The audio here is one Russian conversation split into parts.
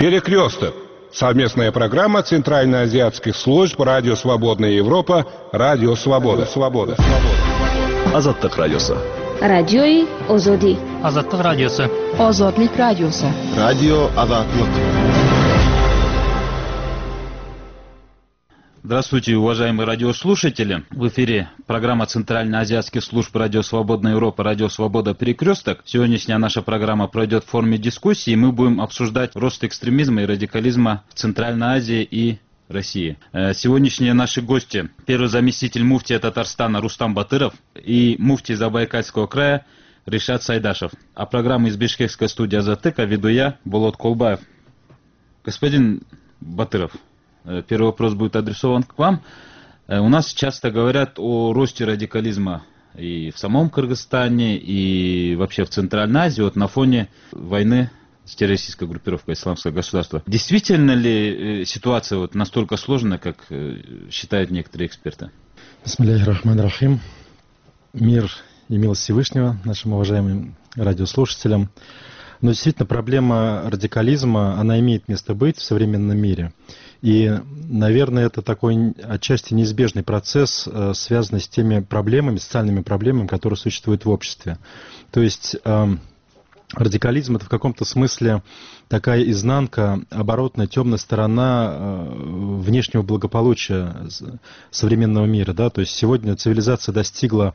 Перекресток. Совместная программа Центральноазиатских служб Радио Свободная Европа, Радио Свобода. Азаттык радиосы. Радиои Озоди. Азаттык радиосы. Озодлик радиосы. Радио Азаттык. Здравствуйте, уважаемые радиослушатели. В эфире программа Центральноазиатских служб Радио Свободная Европа, Радио Свобода Перекресток. Сегодняшняя наша программа пройдет в форме дискуссии. Мы будем обсуждать рост экстремизма и радикализма в Центральной Азии и России. Сегодняшние наши гости: первый заместитель муфтия Татарстана Рустам Батыров и муфтий Забайкальского края Ришат Сайдашев. А программу из бишкекской студии Азаттыка веду я, Болот Колбаев. Господин Батыров, первый вопрос будет адресован к вам. У нас часто говорят о росте радикализма и в самом Кыргызстане, и вообще в Центральной Азии вот на фоне войны с террористической группировкой «Исламское государство». Действительно ли ситуация вот настолько сложная, как считают некоторые эксперты? Бисмиллахи рахмани рахим. Мир и милость Всевышнего нашим уважаемым радиослушателям. Но действительно проблема радикализма, она имеет место быть в современном мире. И, наверное, это такой отчасти неизбежный процесс, связанный с теми проблемами, социальными проблемами, которые существуют в обществе. То есть радикализм — это в каком-то смысле такая изнанка, оборотная, темная сторона внешнего благополучия современного мира. Да? То есть сегодня цивилизация достигла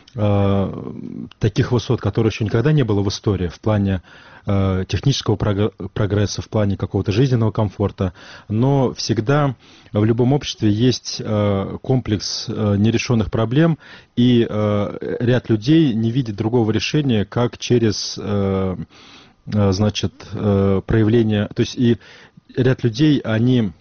таких высот, которых еще никогда не было в истории в плане технического прогресса, в плане какого-то жизненного комфорта, но всегда в любом обществе есть комплекс нерешенных проблем, и ряд людей не видит другого решения, как через, значит, проявление, то есть и ряд людей, они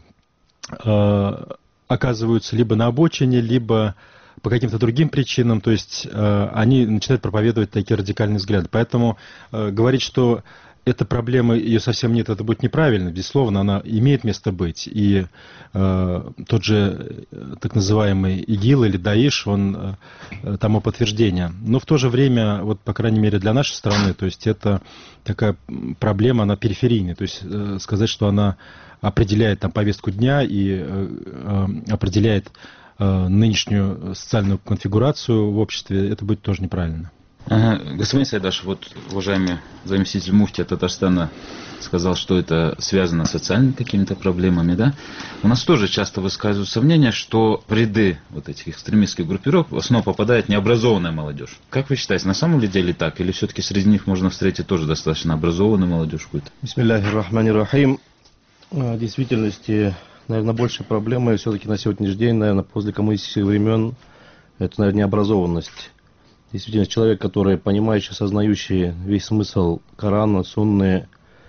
оказываются либо на обочине, либо по каким-то другим причинам, то есть они начинают проповедовать такие радикальные взгляды. Поэтому говорить, что эта проблема, ее совсем нет, это будет неправильно. Безусловно, она имеет место быть. И тот же так называемый ИГИЛ или ДАИШ, он тому подтверждение. Но в то же время, вот по крайней мере для нашей страны, то есть это такая проблема, она периферийная. То есть сказать, что она определяет там повестку дня и определяет нынешнюю социальную конфигурацию в обществе, это будет тоже неправильно. Господин Сайдаш, вот уважаемый заместитель муфтия Татарстана сказал, что это связано с социальными какими-то проблемами, да? У нас тоже часто высказываются мнения, что в ряды вот этих экстремистских группировок в основном попадает необразованная молодежь. Как вы считаете, на самом ли деле так? Или все-таки среди них можно встретить тоже достаточно образованную молодежь какую-то? Бисмиллахи рахмани рахим. В действительности, наверное, большая проблема все-таки на сегодняшний день, наверное, после коммунистических времен, это, наверное, необразованность. Действительно, человек, который понимающий, осознающий весь смысл Корана, Сунны,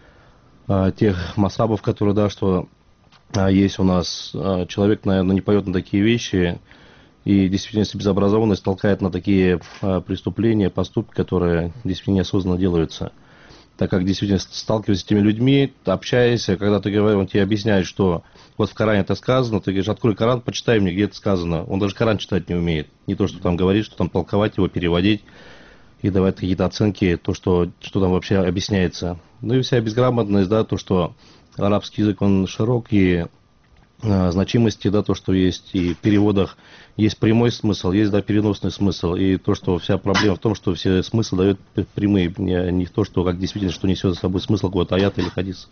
тех масабов, которые, да, что есть у нас, человек, наверное, не поет на такие вещи, и действительно, безобразованность толкает на такие преступления, поступки, которые действительно неосознанно делаются. Так как действительно сталкиваясь с этими людьми, общаясь, когда ты говоришь, он тебе объясняет, что вот в Коране это сказано, ты говоришь, открой Коран, почитай мне, где это сказано. Он даже Коран читать не умеет. Не то, что там говорит, что там толковать его, переводить и давать какие-то оценки, то, что там вообще объясняется. Ну и вся безграмотность, да, то, что арабский язык, он широк, и значимости, да, то, что есть и в переводах есть прямой смысл, есть, да, переносный смысл, и то, что вся проблема в том, что все смыслы дают прямые, не в то, что как действительно, что несет за собой смысл какого-то аята или хадиса.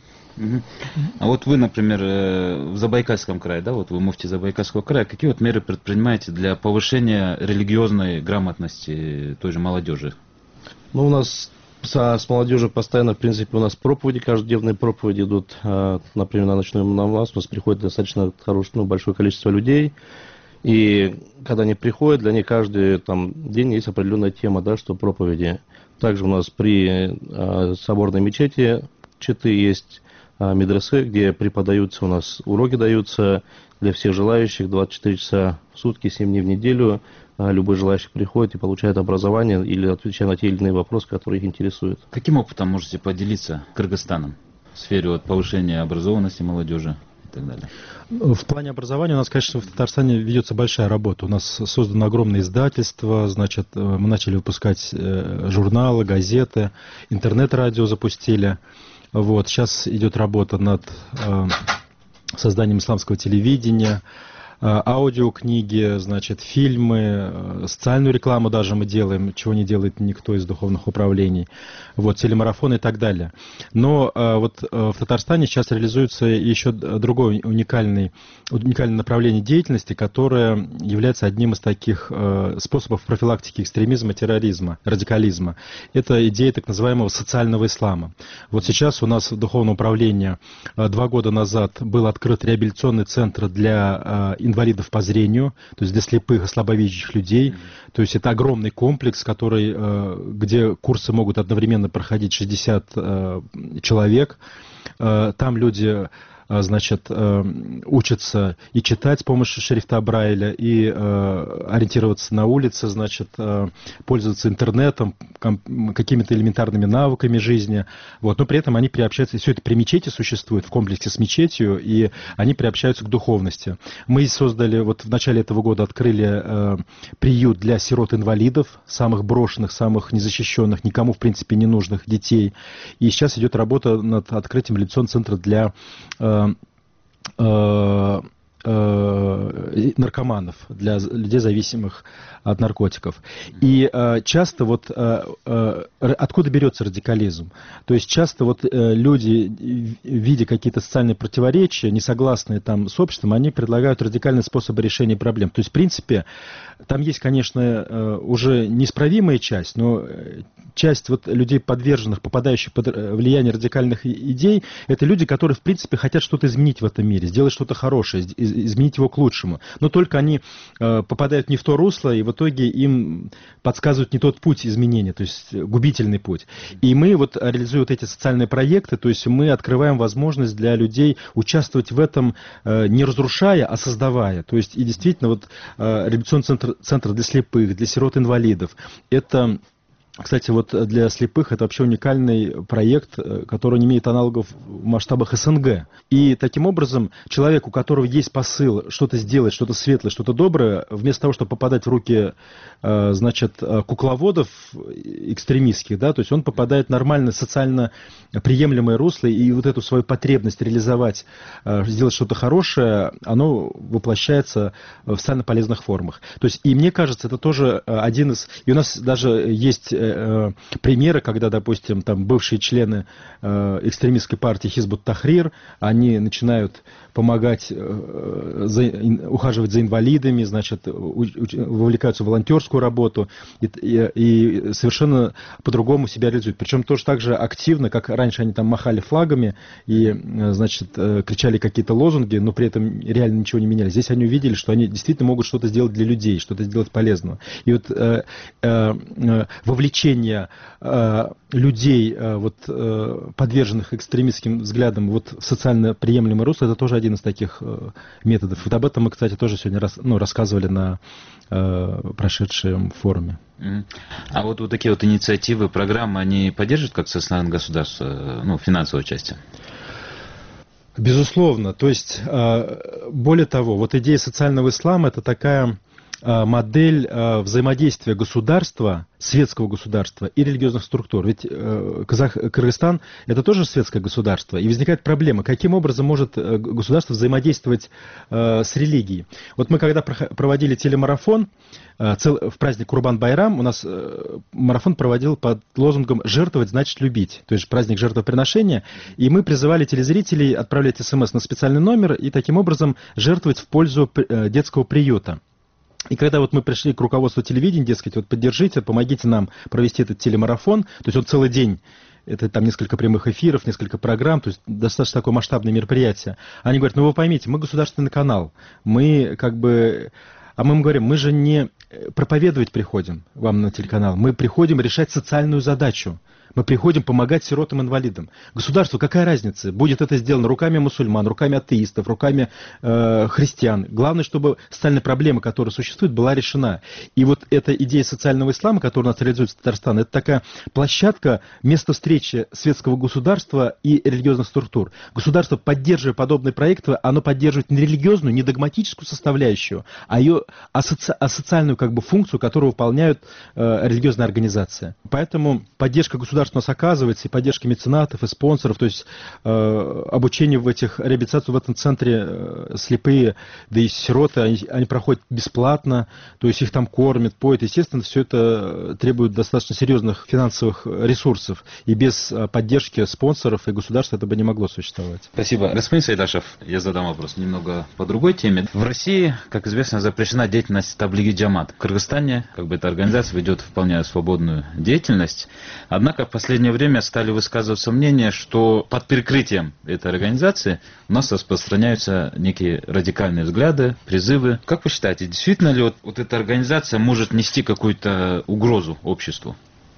А вот вы, например, в Забайкальском крае, да, вот вы муфтий Забайкальского края, какие вот меры предпринимаете для повышения религиозной грамотности той же молодежи? Ну, у нас с молодежью постоянно, в принципе, у нас проповеди, каждодневные проповеди идут, например, на ночной намаз, у нас приходит достаточно хорошее, большое количество людей, и когда они приходят, для них каждый там день есть определенная тема, да, что проповеди. Также у нас при соборной мечети читы есть медресе, где преподаются у нас, уроки даются для всех желающих 24 часа в сутки, 7 дней в неделю. Любой желающий приходит и получает образование или отвечает на те или иные вопросы, которые их интересуют. Каким опытом можете поделиться Кыргызстаном в сфере вот повышения образованности молодежи и так далее? В плане образования у нас, конечно, в Татарстане ведется большая работа. У нас создано огромное издательство, значит, мы начали выпускать журналы, газеты, интернет-радио запустили. Вот, сейчас идет работа над созданием исламского телевидения, аудиокниги, значит, фильмы, социальную рекламу даже мы делаем, чего не делает никто из духовных управлений, вот, телемарафоны и так далее. Но вот в Татарстане сейчас реализуется еще другое уникальное направление деятельности, которое является одним из таких способов профилактики экстремизма, терроризма, радикализма. Это идея так называемого социального ислама. Вот сейчас у нас в духовном управлении 2 года назад был открыт реабилитационный центр для инвалидов по зрению, то есть для слепых и слабовидящих людей. То есть это огромный комплекс, где курсы могут одновременно проходить 60 человек. Там люди, значит, учатся и читать с помощью шрифта Брайля, и ориентироваться на улице, значит, пользоваться интернетом, какими-то элементарными навыками жизни. Вот. Но при этом они приобщаются, все это при мечети существует, в комплексе с мечетью, и они приобщаются к духовности. Мы создали, вот в начале этого года открыли приют для сирот-инвалидов, самых брошенных, самых незащищенных, никому, в принципе, не нужных детей. И сейчас идет работа над открытием реабилитационного центра для наркоманов, для людей, зависимых от наркотиков. И часто вот откуда берется радикализм? То есть часто вот люди, видя какие-то социальные противоречия, несогласные там с обществом, они предлагают радикальные способы решения проблем. То есть, в принципе, там есть, конечно, уже неисправимая часть, но часть вот людей, подверженных, попадающих под влияние радикальных идей, это люди, которые, в принципе, хотят что-то изменить в этом мире, сделать что-то хорошее, изменить его к лучшему. Но только они попадают не в то русло, и в итоге им подсказывают не тот путь изменения, то есть губительный путь. И мы вот реализуя вот эти социальные проекты, то есть мы открываем возможность для людей участвовать в этом, не разрушая, а создавая. То есть и действительно вот реабилитационный центр для слепых, для сирот-инвалидов, это... Кстати, вот для слепых это вообще уникальный проект, который не имеет аналогов в масштабах СНГ. И таким образом человек, у которого есть посыл что-то сделать, что-то светлое, что-то доброе, вместо того, чтобы попадать в руки, значит, кукловодов экстремистских, да, то есть он попадает в нормальное, социально приемлемое русло, и вот эту свою потребность реализовать, сделать что-то хорошее, оно воплощается в социально полезных формах. То есть, и мне кажется, это тоже один из... И у нас даже есть примеры, когда, допустим, там бывшие члены экстремистской партии Хизбут Тахрир, они начинают помогать, ухаживать за инвалидами, значит, вовлекаются в волонтерскую работу и совершенно по-другому себя реализуют. Причем тоже так же активно, как раньше они там махали флагами и, значит, кричали какие-то лозунги, но при этом реально ничего не меняли. Здесь они увидели, что они действительно могут что-то сделать для людей, что-то сделать полезного. И вот вовлечение людей, вот, подверженных экстремистским взглядам вот, в социально приемлемое русло, это тоже один из таких методов. Вот об этом мы, кстати, тоже сегодня рассказывали на прошедшем форуме. А вот такие вот инициативы, программы, они поддерживают как со стороны государства, ну, финансовой части? Безусловно. То есть, более того, вот идея социального ислама – это такая модель взаимодействия государства, светского государства и религиозных структур. Ведь Кыргызстан – это тоже светское государство. И возникает проблема, каким образом может государство взаимодействовать с религией. Вот мы когда проводили телемарафон, в праздник Курбан-Байрам, у нас марафон проводил под лозунгом «Жертвовать значит любить», то есть праздник жертвоприношения, и мы призывали телезрителей отправлять СМС на специальный номер и таким образом жертвовать в пользу детского приюта. И когда вот мы пришли к руководству телевидения, дескать, вот поддержите, помогите нам провести этот телемарафон, то есть он целый день, это там несколько прямых эфиров, несколько программ, то есть достаточно такое масштабное мероприятие. Они говорят, ну вы поймите, мы государственный канал, мы как бы... А мы им говорим, мы же не проповедовать приходим вам на телеканал, мы приходим решать социальную задачу. Мы приходим помогать сиротам-инвалидам. Государству какая разница? Будет это сделано руками мусульман, руками атеистов, руками христиан. Главное, чтобы социальная проблема, которая существует, была решена. И вот эта идея социального ислама, которая у нас реализуется в Татарстане, это такая площадка, место встречи светского государства и религиозных структур. Государство, поддерживая подобные проекты, оно поддерживает не религиозную, не догматическую составляющую, а социальную как бы функцию, которую выполняют религиозные организации. Поэтому поддержка государства государство у нас оказывается, и поддержка меценатов, и спонсоров, то есть обучение в этих, реабилитацию в этом центре слепые, да и сироты, они проходят бесплатно, то есть их там кормят, поют. Естественно, все это требует достаточно серьезных финансовых ресурсов, и без поддержки спонсоров и государства это бы не могло существовать. Спасибо. Господин Сайдашев, я задам вопрос немного по другой теме. В России, как известно, запрещена деятельность таблиги Джамат. В Кыргызстане, эта организация ведет вполне свободную деятельность. Однако в последнее время стали высказываться мнения, что под прикрытием этой организации у нас распространяются некие радикальные взгляды, призывы. Как вы считаете, действительно ли вот эта организация может нести какую-то угрозу обществу?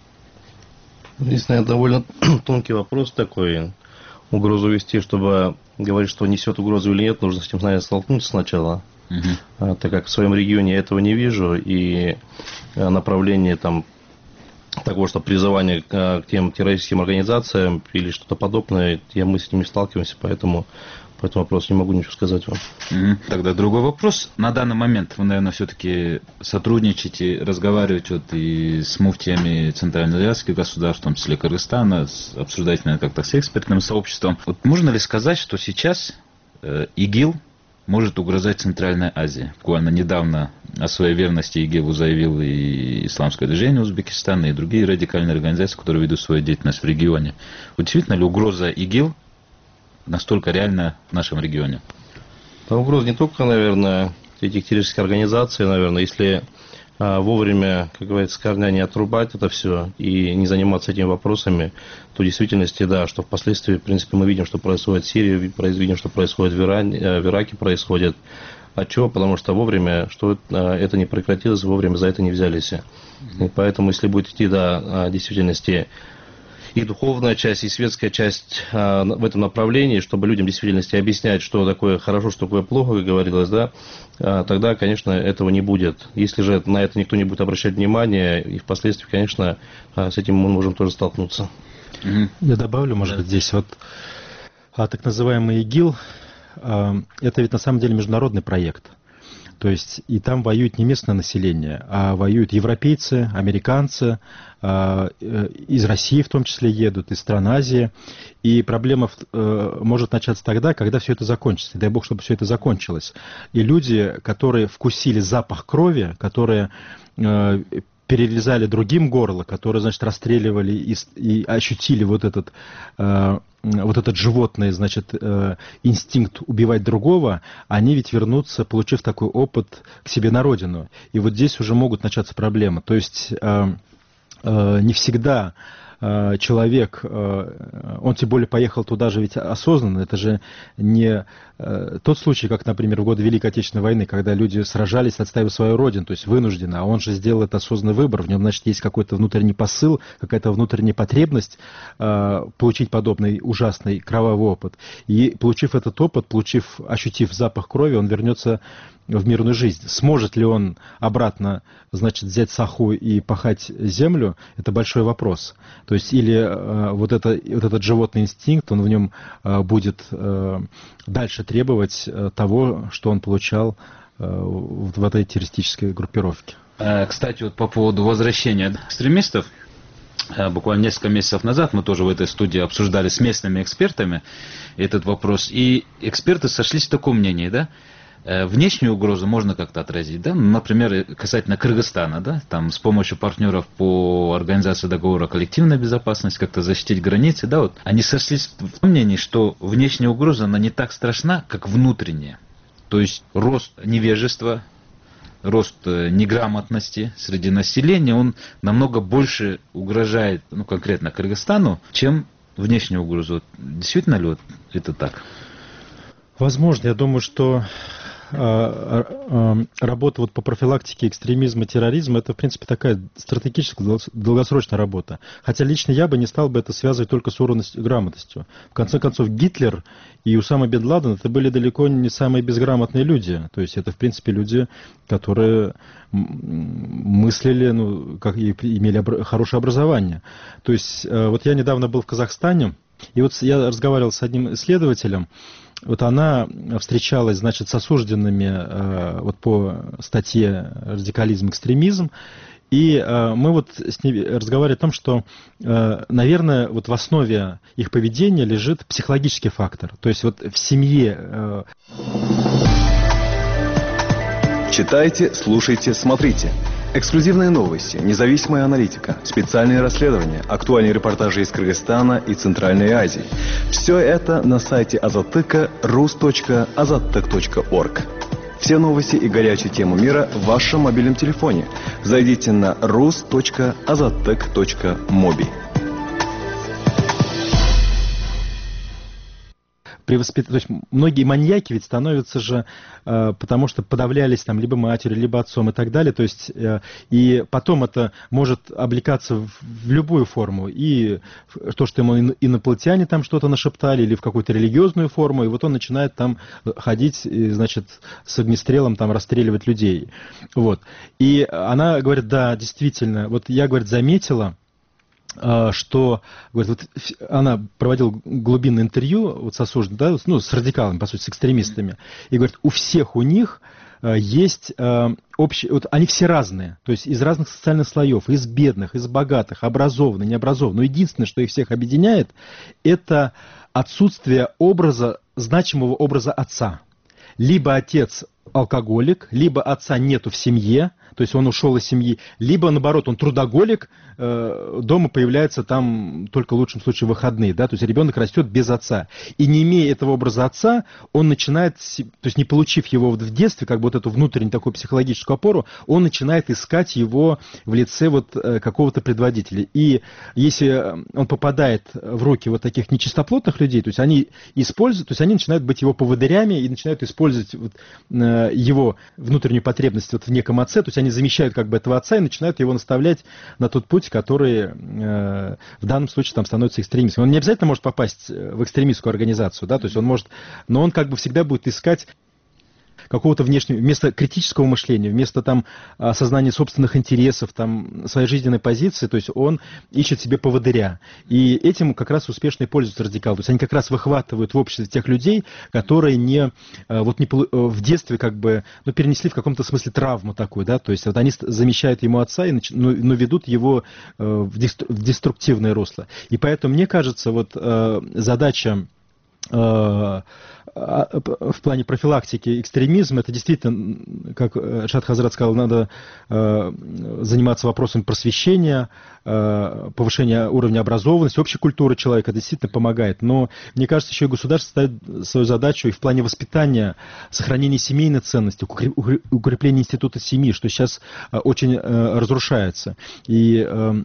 Здесь, наверное, довольно тонкий вопрос такой. Угрозу вести, чтобы говорить, что несет угрозу или нет, нужно с этим, наверное, столкнуться сначала. Так как в своем регионе я этого не вижу, и направление там того, что призывание к тем террористическим организациям или что-то подобное, мы с ними сталкиваемся, поэтому по этому вопросу не могу ничего сказать вам. Тогда другой вопрос. На данный момент вы, наверное, все-таки сотрудничаете, разговариваете и с муфтиями центральноазиатских государств, в том числе Кыргызстана, обсуждаете, наверное, как-то с экспертным сообществом. Вот можно ли сказать, что сейчас ИГИЛ может угрожать Центральной Азии? Буквально недавно о своей верности ИГИЛу заявил и Исламское движение Узбекистана, и другие радикальные организации, которые ведут свою деятельность в регионе. Вот действительно ли угроза ИГИЛ настолько реально в нашем регионе? Угроза не только, наверное, этих террористических организаций, наверное, если вовремя, как говорится, с корня не отрубать это все и не заниматься этими вопросами, то в действительности, да, что впоследствии, в принципе, мы видим, что происходит в Сирии, видим, что происходит в Ираке происходит. А чего? Потому что вовремя, что это не прекратилось, вовремя за это не взялись. И поэтому, если будет идти, да, в действительности и духовная часть, и светская часть в этом направлении, чтобы людям в действительности объяснять, что такое хорошо, что такое плохо, как говорилось, да, тогда, конечно, этого не будет. Если же на это никто не будет обращать внимания, и впоследствии, конечно, с этим мы можем тоже столкнуться. Я добавлю, может быть, здесь так называемый ИГИЛ, это ведь на самом деле международный проект. То есть и там воюет не местное население, а воюют европейцы, американцы, из России в том числе едут, из стран Азии. И проблема может начаться тогда, когда все это закончится. Дай бог, чтобы все это закончилось. И люди, которые вкусили запах крови, которые перерезали другим горло, которые, значит, расстреливали и ощутили вот этот животный, значит, инстинкт убивать другого, они ведь вернутся, получив такой опыт, к себе на родину. И вот здесь уже могут начаться проблемы. То есть не всегда человек, он тем более поехал туда же ведь осознанно, это же не тот случай, как, например, в годы Великой Отечественной войны, когда люди сражались, отстаивая свою родину, то есть вынужденно, а он же сделал это осознанный выбор, в нем, значит, есть какой-то внутренний посыл, какая-то внутренняя потребность получить подобный ужасный кровавый опыт. И получив этот опыт, ощутив запах крови, он вернется в мирную жизнь. Сможет ли он обратно, значит, взять саху и пахать землю, это большой вопрос. То есть или вот этот животный инстинкт, он в нем будет дальше требовать того, что он получал в этой террористической группировке. Кстати, вот по поводу возвращения экстремистов, буквально несколько месяцев назад мы тоже в этой студии обсуждали с местными экспертами этот вопрос, и эксперты сошлись в таком мнении, да? Внешнюю угрозу можно как-то отразить, да? Например, касательно Кыргызстана, да? Там с помощью партнеров по организации договора коллективной безопасности как-то защитить границы, да? Вот они сошлись в мнении, что внешняя угроза, она не так страшна, как внутренняя. То есть рост невежества, рост неграмотности среди населения, он намного больше угрожает, конкретно Кыргызстану, чем внешняя угроза. Действительно ли это так? Возможно, я думаю, что работа по профилактике экстремизма и терроризма, это, в принципе, такая стратегическая, долгосрочная работа. Хотя лично я бы не стал бы это связывать только с уровнем грамотностью. В конце концов, Гитлер и Усама бен Ладен это были далеко не самые безграмотные люди. То есть это, в принципе, люди, которые мыслили, имели хорошее образование. То есть вот я недавно был в Казахстане, и вот я разговаривал с одним исследователем. Вот она встречалась, значит, с осужденными по статье «Радикализм, экстремизм», И мы вот с ними разговаривали о том, что, наверное, вот в основе их поведения лежит психологический фактор. То есть вот в семье... Читайте, слушайте, смотрите. Эксклюзивные новости, независимая аналитика, специальные расследования, актуальные репортажи из Кыргызстана и Центральной Азии. Все это на сайте Азаттыка rus.azattyk.org. Все новости и горячие темы мира в вашем мобильном телефоне. Зайдите на rus.azattyk.mobi. То есть многие маньяки ведь становятся же, потому что подавлялись там либо матерью, либо отцом и так далее. То есть, и потом это может облекаться в любую форму. И то, что ему инопланетяне там что-то нашептали, или в какую-то религиозную форму, и вот он начинает там ходить, и, значит, с огнестрелом там расстреливать людей. Вот. И она говорит, да, действительно, вот я, говорит, заметила, что, говорит, вот она проводила глубинное интервью вот с осужденными, да, ну, с радикалами, по сути, с экстремистами, и, говорит, у всех у них есть общие, вот они все разные, то есть из разных социальных слоев, из бедных, из богатых, образованных, необразованных, но единственное, что их всех объединяет, это отсутствие образа, значимого образа отца. Либо отец алкоголик, либо отца нету в семье, то есть он ушел из семьи, либо, наоборот, он трудоголик, дома появляется там только в лучшем случае выходные, да, то есть ребенок растет без отца. И не имея этого образа отца, он начинает, то есть не получив его в детстве, как бы вот эту внутреннюю такую психологическую опору, он начинает искать его в лице вот какого-то предводителя. И если он попадает в руки вот таких нечистоплотных людей, то есть они используют, то есть они начинают быть его поводырями и начинают использовать вот, его внутреннюю потребность вот в неком отце, то есть они замещают как бы этого отца и начинают его наставлять на тот путь, который в данном случае там становится экстремистом. Он не обязательно может попасть в экстремистскую организацию, да, то есть он может, но он как бы всегда будет искать какого-то внешнего, вместо критического мышления, вместо там осознания собственных интересов, там, своей жизненной позиции, то есть он ищет себе поводыря. И этим как раз успешно и пользуются радикалы. То есть они как раз выхватывают в обществе тех людей, которые в детстве как бы, ну, перенесли в каком-то смысле травму такую, да, то есть вот они замещают ему отца, но ведут его в деструктивное русло. И поэтому, мне кажется, вот задача в плане профилактики экстремизма, это действительно, как Шад Хазрат сказал, надо заниматься вопросом просвещения, повышения уровня образованности, общей культуры человека, это действительно помогает. Но, мне кажется, еще и государство ставит свою задачу и в плане воспитания, сохранения семейной ценности, укрепления института семьи, что сейчас очень разрушается. И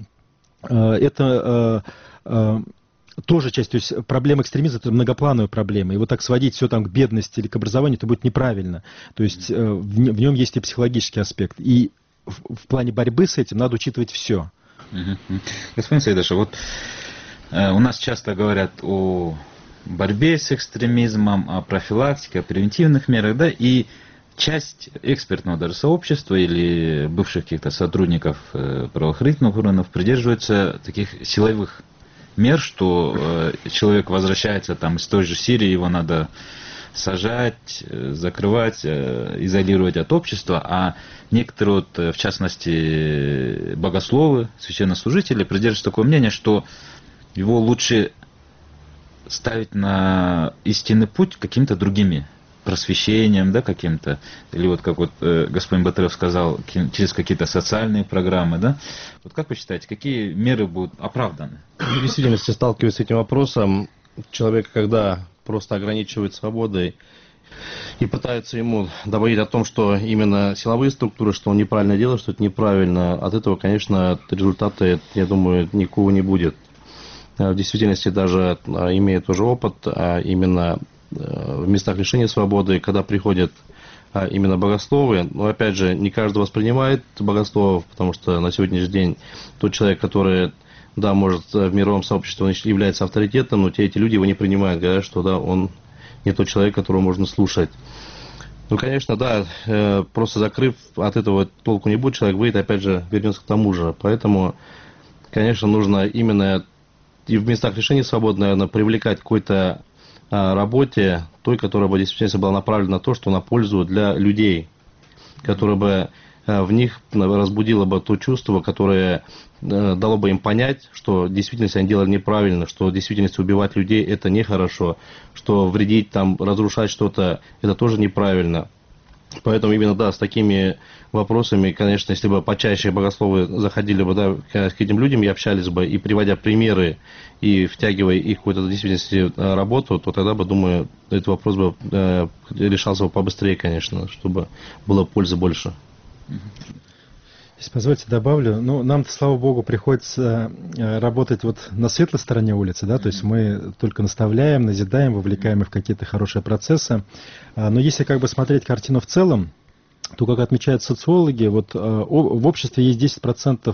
это... тоже часть, то есть проблема экстремизма – это многоплановая проблема. И вот так сводить все там к бедности или к образованию, это будет неправильно. То есть в нем есть и психологический аспект. И в плане борьбы с этим надо учитывать все. Господин Сайдаша, вот у нас часто говорят о борьбе с экстремизмом, о профилактике, о превентивных мерах, да, и часть экспертного даже сообщества или бывших каких-то сотрудников правоохранительных органов придерживаются таких силовых мер, что человек возвращается там из той же Сирии, его надо сажать, закрывать, изолировать от общества, а некоторые, вот, в частности, богословы, священнослужители придерживаются такого мнения, что его лучше ставить на истинный путь какими-то другими просвещением, да, каким-то, или вот как вот господин Батыров сказал, через какие-то социальные программы, да. Вот как вы считаете, какие меры будут оправданы? В действительности, сталкиваясь с этим вопросом, человек, когда просто ограничивает свободой и пытается ему доводить о том, что именно силовые структуры, что он неправильно делает, что это неправильно, от этого, конечно, результата, я думаю, никакого не будет. В действительности, даже имея тоже опыт, именно в местах лишения свободы, когда приходят именно богословы, но опять же, не каждый воспринимает богословов, потому что на сегодняшний день тот человек, который, да, может в мировом сообществе, он является авторитетом, но эти люди его не принимают, говорят, что да, он не тот человек, которого можно слушать. Ну, конечно, да, просто закрыв, от этого толку не будет, человек выйдет, опять же, вернется к тому же. Поэтому, конечно, нужно именно и в местах лишения свободы, наверное, привлекать к какой-то работе, той, которая бы действительно была направлена на то, что на пользу для людей, которая бы в них разбудило бы то чувство, которое дало бы им понять, что в действительности они делали неправильно, что в действительности убивать людей это нехорошо, что вредить, там, разрушать что-то это тоже неправильно. Поэтому именно, да, с такими вопросами, конечно, если бы почаще богословы заходили бы, да, к этим людям и общались бы, и приводя примеры, и втягивая их в какую-то в действительности работу, то тогда бы, думаю, этот вопрос бы решался бы побыстрее, конечно, чтобы было пользы больше. Если позвольте, добавлю. Ну, нам-то, слава богу, приходится работать вот на светлой стороне улицы, да, то есть мы только наставляем, назидаем, вовлекаем их в какие-то хорошие процессы. Но если как бы смотреть картину в целом, то, как отмечают социологи, вот в обществе есть 10%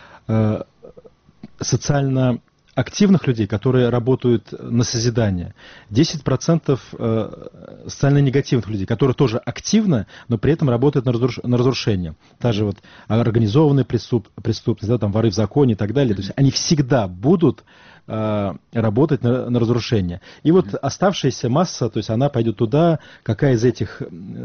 социально активных людей, которые работают на созидание, 10% социально негативных людей, которые тоже активно, но при этом работают на разрушение. Та же вот организованная преступность, да, там воры в законе и так далее. То есть они всегда будут работать на разрушение. И вот оставшаяся масса, то есть она пойдет туда, какой из этих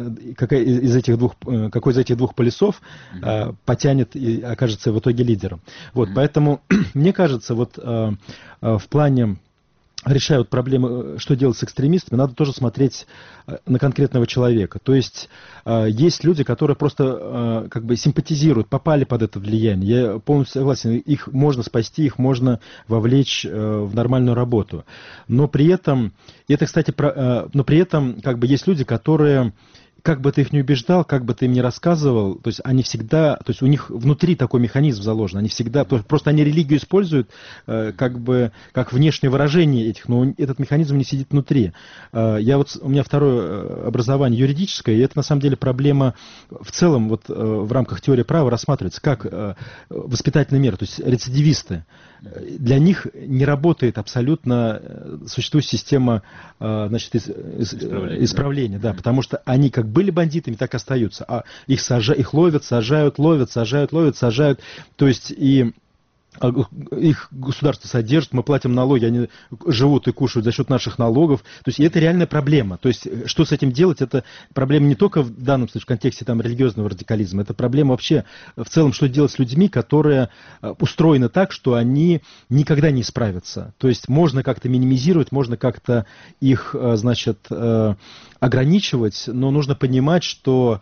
двух полюсов потянет и окажется в итоге лидером. Вот, поэтому мне кажется, вот в плане решают проблемы, что делать с экстремистами, надо тоже смотреть на конкретного человека. То есть есть люди, которые просто как бы симпатизируют, попали под это влияние. Я полностью согласен, их можно спасти, их можно вовлечь в нормальную работу. Но при этом, но при этом как бы есть люди, которые, как бы ты их не убеждал, как бы ты им не рассказывал, то есть они всегда, то есть у них внутри такой механизм заложен, они всегда, просто они религию используют как бы как внешнее выражение этих, но этот механизм не сидит внутри. У меня второе образование юридическое, и это на самом деле проблема в целом вот в рамках теории права рассматривается как воспитательная мера, то есть рецидивисты. Для них не работает абсолютно существующая система, значит, исправления, да, потому что они как были бандитами, так и остаются. А их ловят, сажают. То есть и их государство содержит, мы платим налоги, они живут и кушают за счет наших налогов. То есть это реальная проблема. То есть что с этим делать, это проблема не только в данном случае в контексте там, религиозного радикализма, это проблема вообще в целом, что делать с людьми, которые устроены так, что они никогда не исправятся. То есть можно как-то минимизировать, можно как-то их, значит, ограничивать, но нужно понимать, что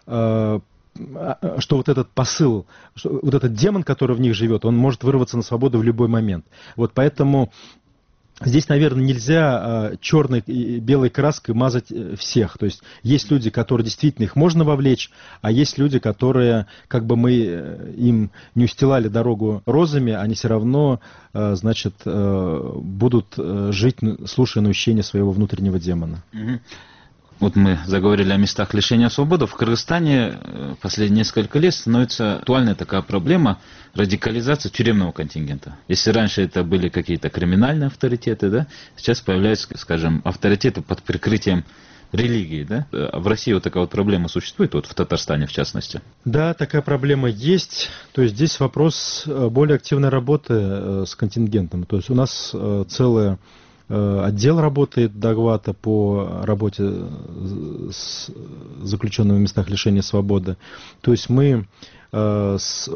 вот этот посыл, вот этот демон, который в них живет, он может вырваться на свободу в любой момент. Вот поэтому здесь, наверное, нельзя черной и белой краской мазать всех. То есть есть люди, которые действительно их можно вовлечь, а есть люди, которые, как бы мы им не устилали дорогу розами, они все равно, значит, будут жить, слушая наущение своего внутреннего демона. Вот мы заговорили о местах лишения свободы. В Кыргызстане последние несколько лет становится актуальной такая проблема радикализации тюремного контингента. Если раньше это были какие-то криминальные авторитеты, да, сейчас появляются, скажем, авторитеты под прикрытием религии, да? В России вот такая вот проблема существует, вот в Татарстане в частности? Да, такая проблема есть. То есть здесь вопрос более активной работы с контингентом. То есть у нас целая отдел работает Дагвата по работе с заключенными в местах лишения свободы. То есть мы с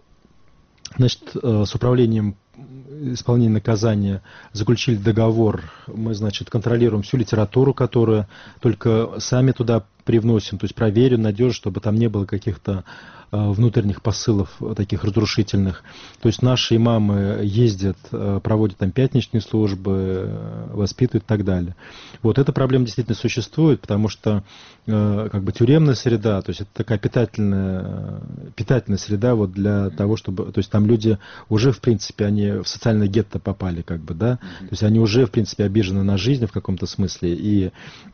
управлением исполнения наказания заключили договор. Мы, значит, контролируем всю литературу, которую только сами туда привносим, то есть проверим, надежно, чтобы там не было каких-то внутренних посылов таких разрушительных. То есть наши имамы ездят, проводят там пятничные службы, воспитывают и так далее. Вот эта проблема действительно существует, потому что как бы тюремная среда, то есть это такая питательная среда вот для того, чтобы, то есть там люди уже в принципе они в социальное гетто попали, как бы, да, то есть они уже в принципе обижены на жизнь в каком-то смысле, и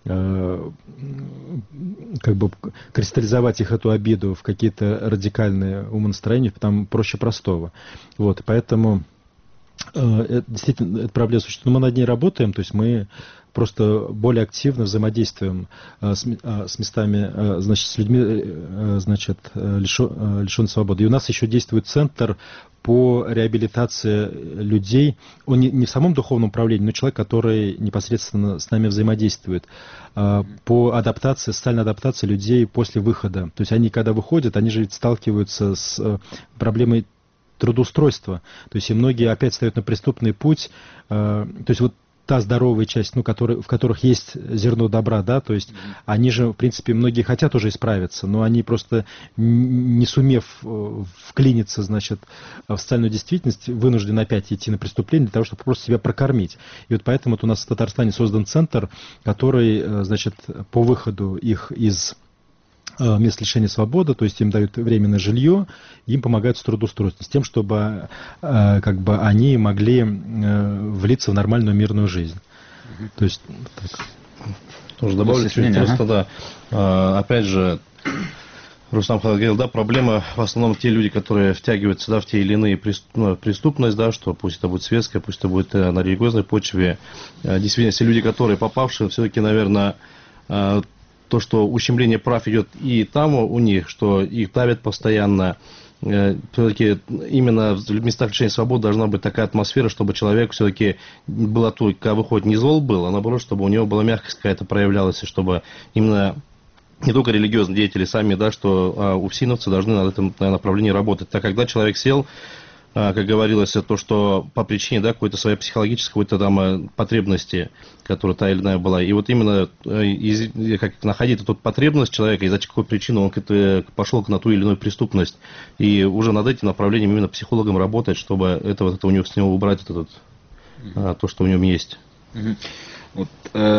как бы кристаллизовать их эту обиду в какие-то радикальные умонастроения там проще простого. Вот, поэтому Действительно, эта проблема существует, но мы над ней работаем, то есть мы просто более активно взаимодействуем с местами, значит, с людьми, значит, лишенными свободы. И у нас еще действует центр по реабилитации людей, он не в самом духовном управлении, но человек, который непосредственно с нами взаимодействует, по адаптации, социальной адаптации людей после выхода. То есть они, когда выходят, они же сталкиваются с проблемой трудоустройства. То есть и многие опять встают на преступный путь. То есть вот та здоровая часть, ну, в которых есть зерно добра, да, то есть они же, в принципе, многие хотят уже исправиться, но они просто, не сумев вклиниться, значит, в социальную действительность, вынуждены опять идти на преступление для того, чтобы просто себя прокормить. И вот поэтому вот у нас в Татарстане создан центр, который, значит, по выходу их из мест лишения свободы, то есть им дают временное жилье, им помогают с трудоустройством, с тем, чтобы как бы они могли влиться в нормальную мирную жизнь. То есть так. Тоже добавлю чуть просто, да. Опять же, Рустам говорил, да, проблема в основном те люди, которые втягиваются, да, в те или иные преступность, да, что пусть это будет светская, пусть это будет на религиозной почве. Действительно, все люди, которые попавшие, все-таки, наверное, то, что ущемление прав идет и там у них, что их давят постоянно, все-таки именно в местах лишения свободы должна быть такая атмосфера, чтобы человек все-таки был когда выходит, не зол был, а наоборот, чтобы у него была мягкость какая-то проявлялась, и чтобы именно не только религиозные деятели сами, да, что уфсиновцы должны над этим направлении работать. Так, когда человек сел, как говорилось, то, что по причине, да, какой-то своей психологической какой-то там потребности, которая та или иная была, и вот именно как находить эту потребность человека, из-за какой причины он пошел на ту или иную преступность, и уже над этим направлением именно психологом работать, чтобы это у него с него убрать то, что в нем есть. Вот,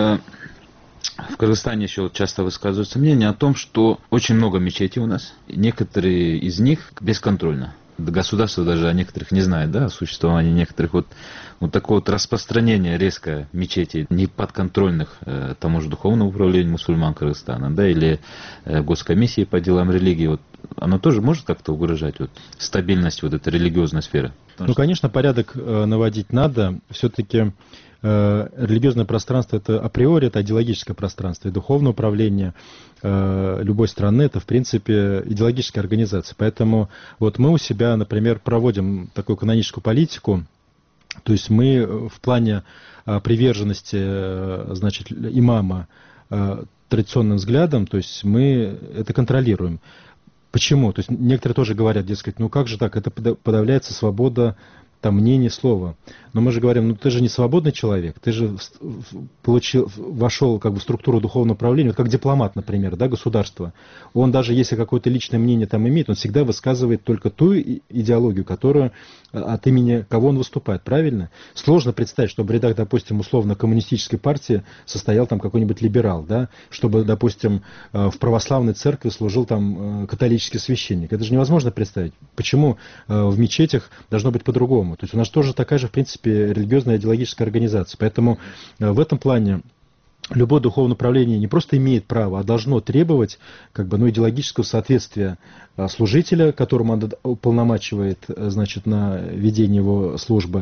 в Кыргызстане еще часто высказывается мнение о том, что очень много мечетей у нас, и некоторые из них бесконтрольно. Государство даже о некоторых не знает, да, о существовании некоторых вот такое вот распространение резкое мечетей, не подконтрольных тому же духовному управлению мусульман Кыргызстана, да, или госкомиссии по делам религии, вот, оно тоже может как-то угрожать вот стабильность вот этой религиозной сферы? Ну, конечно, порядок наводить надо, все-таки религиозное пространство это априори, это идеологическое пространство, и духовное управление любой страны это, в принципе, идеологическая организация. Поэтому вот мы у себя, например, проводим такую каноническую политику, то есть мы в плане приверженности, значит, имама традиционным взглядам, то есть мы это контролируем. Почему? То есть некоторые тоже говорят, дескать, ну как же так, это подавляется свобода мнение, слова. Но мы же говорим, ну ты же не свободный человек, ты же вошел как бы в структуру духовного управления, вот как дипломат, например, да, государства. Он даже если какое-то личное мнение там имеет, он всегда высказывает только ту идеологию, которую от имени кого он выступает, правильно? Сложно представить, чтобы в рядах, допустим, условно коммунистической партии состоял там какой-нибудь либерал, да, чтобы, допустим, в православной церкви служил там католический священник. Это же невозможно представить. Почему в мечетях должно быть по-другому? То есть у нас тоже такая же, в принципе, религиозная идеологическая организация. Поэтому в этом плане любое духовное управление не просто имеет право, а должно требовать как бы, идеологического соответствия служителя, которому он уполномачивает, значит, на ведение его службы,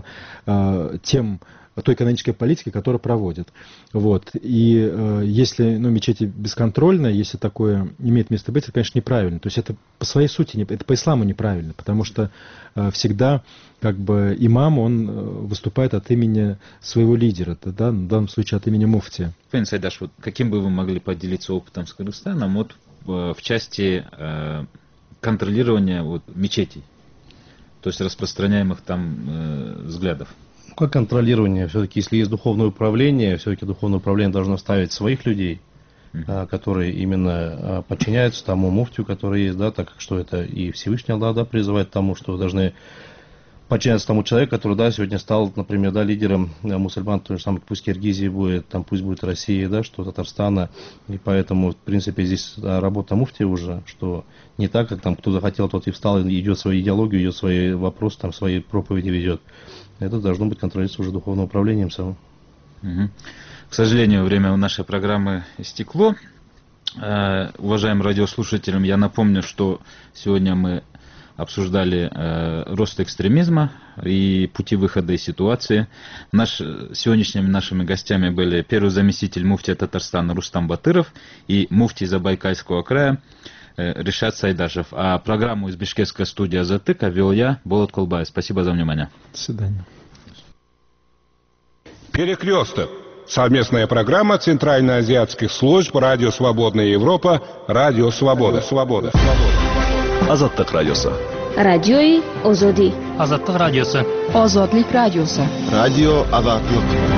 той канонической политики, которую проводит. Вот. И если мечети бесконтрольная, если такое имеет место быть, это, конечно, неправильно. То есть это по своей сути, это по исламу неправильно, потому что всегда как бы имам, он выступает от имени своего лидера, да, в данном случае от имени муфтия. Господин Сайдаш, вот каким бы вы могли поделиться опытом с Кыргызстаном вот, в части контролирования мечетей, то есть распространяемых там взглядов? Как контролирование? Все-таки, если есть духовное управление, все-таки духовное управление должно ставить своих людей, которые именно подчиняются тому муфтию, который есть, да, так как что это и Всевышний Аллах, да, призывает к тому, что должны подчиняться тому человеку, который, да, сегодня стал, например, да, лидером мусульман, то же самое, пусть Киргизии будет, там, пусть будет Россия, да, что Татарстана, и поэтому, в принципе, здесь работа муфтия уже, что не так, как там кто захотел, тот и встал, идет свою идеологию, идет свои вопросы, там, свои проповеди ведет. Это должно быть контролироваться уже духовным управлением самым. К сожалению, время нашей программы истекло. Уважаемым радиослушателям, я напомню, что сегодня мы обсуждали рост экстремизма и пути выхода из ситуации. Сегодняшними нашими гостями были первый заместитель муфтия Татарстана Рустам Батыров и муфтий Забайкальского края Ришат Сайдашев. А программу из бишкекской студии «Азатык» вел я, Болот Кулбаев. Спасибо за внимание. До свидания. Перекресток. Совместная программа Центральноазиатских служб Радио Свободная Европа, Радио Свобода. Азаттык радиосы. Радиои Озоди. Азаттык радиосы. Озодлик радиосы. Радио Азаттык.